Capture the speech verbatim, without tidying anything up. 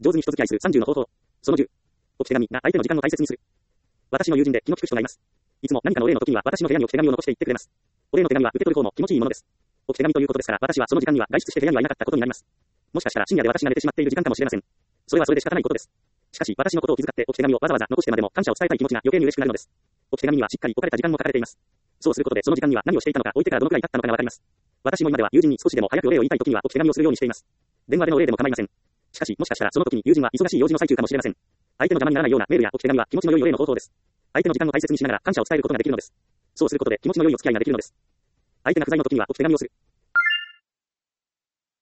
上手に人付き合いするさんじゅうの方法。そのじゅう。置き手紙が相手の時間を大切にする。私の友人で気の利く人がいます。いつも何かのお礼の時には私の部屋に置き手紙を残していってくれます。お礼の手紙は受け取る方も気持ちいいものです。置き手紙ということですから、私はその時間には外出して部屋にはいなかったことになります。もしかしたら深夜で私が寝てしまっている時間かもしれません。それはそれで仕方ないことです。しかし、私のことを気遣って置き手紙をわざわざ残してまでも感謝を伝えたい気持ちが余計に嬉しくなるのです。置き手紙にはしっかり置かれた時間も書かれています。そうすることでその時間には何をしていたのか、置いてからどのくらい経ったのかがわかります。私も今では友人に少しでも早くお礼を言いたい時には置き手紙をするようにしています。電話でのお礼でも構いません。しかし、もしかしたらその時に友人は忙しい用事の最中かもしれません。相手の邪魔にならないようなメールや置き手紙は気持ちの良いお礼の方法です。相手の時間を大切にしながら感謝を伝えることができるのです。そうすることで気持ちの良いお付き合いができるのです。相手が不在の時には置き手紙をする。